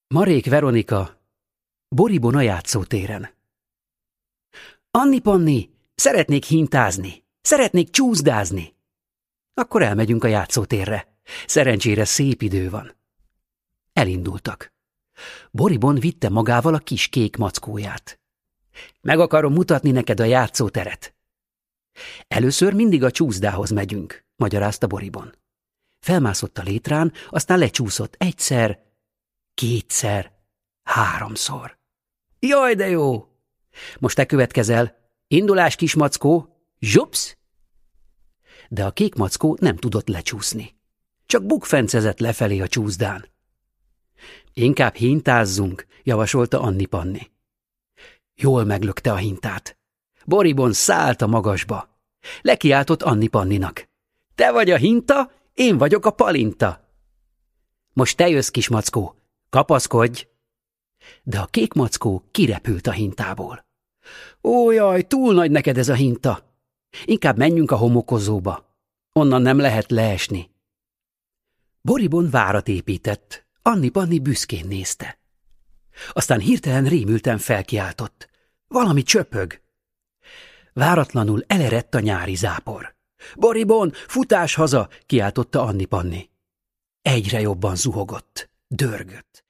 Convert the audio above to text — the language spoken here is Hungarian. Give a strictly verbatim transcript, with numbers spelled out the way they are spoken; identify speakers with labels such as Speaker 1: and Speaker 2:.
Speaker 1: Marék Veronika, Boribon a játszótéren. Anni Panni, szeretnék hintázni, szeretnék csúszdázni. Akkor elmegyünk a játszótérre. Szerencsére szép idő van. Elindultak. Boribon vitte magával a kis kék mackóját. Meg akarom mutatni neked a játszóteret. Először mindig a csúszdához megyünk, magyarázta Boribon. Felmászott a létrán, aztán lecsúszott egyszer, kétszer, háromszor. Jaj, de jó! Most te következel. Indulás, kis mackó, zsupsz! De a kék mackó nem tudott lecsúszni. Csak bukfencezett lefelé a csúszdán. Inkább hintázzunk, javasolta Anni Panni. Jól meglökte a hintát. Boribon szállt a magasba. Lekiáltott Anni Panninak. Te vagy a hinta, én vagyok a palinta. Most te jössz, kis mackó, kapaszkodj! De a kék mackó kirepült a hintából. Ó, jaj, túl nagy neked ez a hinta. Inkább menjünk a homokozóba. Onnan nem lehet leesni. Boribon várat épített. Anni Panni büszkén nézte. Aztán hirtelen rémülten felkiáltott. Valami csöpög. Váratlanul elerett a nyári zápor. Boribon, futás haza! Kiáltotta Anni Panni. Egyre jobban zuhogott, dörgött.